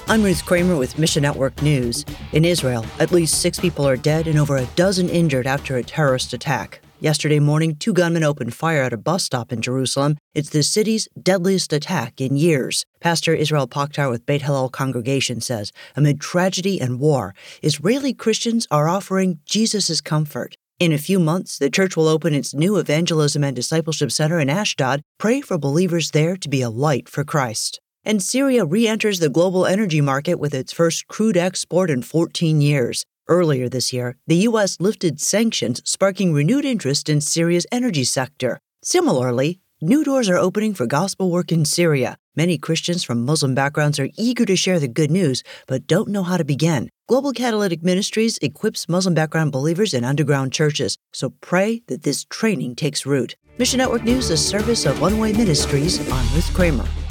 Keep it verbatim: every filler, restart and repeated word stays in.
I'm Ruth Kramer with Mission Network News. In Israel, at least six people are dead and over a dozen injured after a terrorist attack. Yesterday morning, two gunmen opened fire at a bus stop in Jerusalem. It's the city's deadliest attack in years. Pastor Israel Pokhtar with Beit Hillel Congregation says, amid tragedy and war, Israeli Christians are offering Jesus' comfort. In a few months, the church will open its new Evangelism and Discipleship Center in Ashdod. Pray for believers there to be a light for Christ. And Syria re-enters the global energy market with its first crude export in fourteen years. Earlier this year, the U S lifted sanctions, sparking renewed interest in Syria's energy sector. Similarly, new doors are opening for gospel work in Syria. Many Christians from Muslim backgrounds are eager to share the good news, but don't know how to begin. Global Catalytic Ministries equips Muslim background believers in underground churches, so pray that this training takes root. Mission Network News, a service of One Way Ministries. I'm Ruth Kramer.